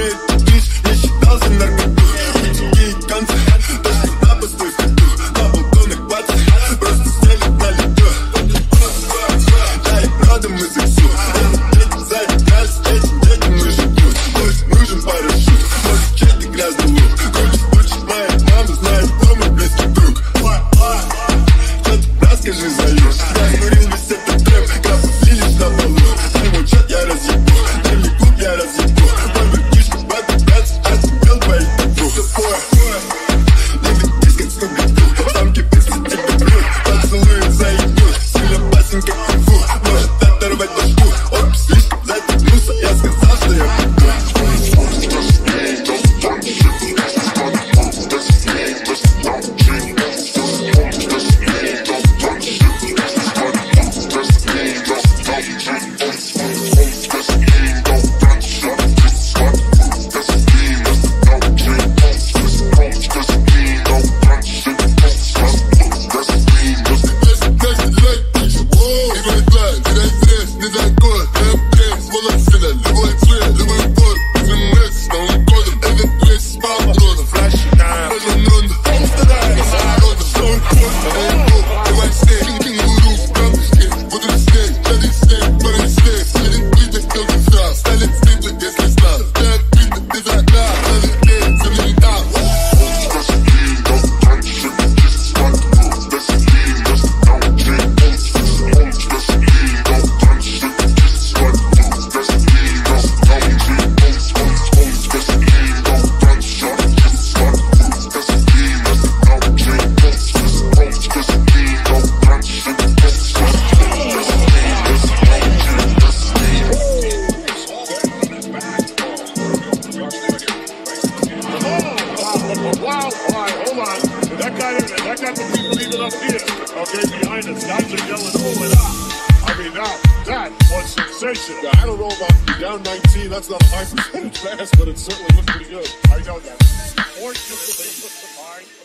имеет бич, не считался наркоту. Такие концы, то что на пустой скоту. На балконах пацы, просто сели на лету. Да и правда мы сексу. Эти заигрались, этим детям мы живут. Может нужен парашют, может чей-то грязный лук. Хочешь моя мама, знает, кто мой близкий друг. Что ты расскажи, зовешь? Я курил весь этот трэп, капы слились на полу. Дай мой чат, я разъебу, дай мне клуб, я разъебу. Мой братишка, бабки, братцы, а ты бел твои табу. Не ведись, как Скуби-Ду, самки пицца тебе брют. Поцелуем заебут, сильно басен, как кунг-фу. Может оторвать башку, опись слишком затянулся. Я сказал, что я приду. Wow, all right, hold on. That got the people even up here, okay, behind us. Guys are yelling, oh, and ah. I mean, that was sensational. Yeah, I don't know about down 19. That's not a high percentage pass, but it certainly looked pretty good. I know that. Fortunately, all right.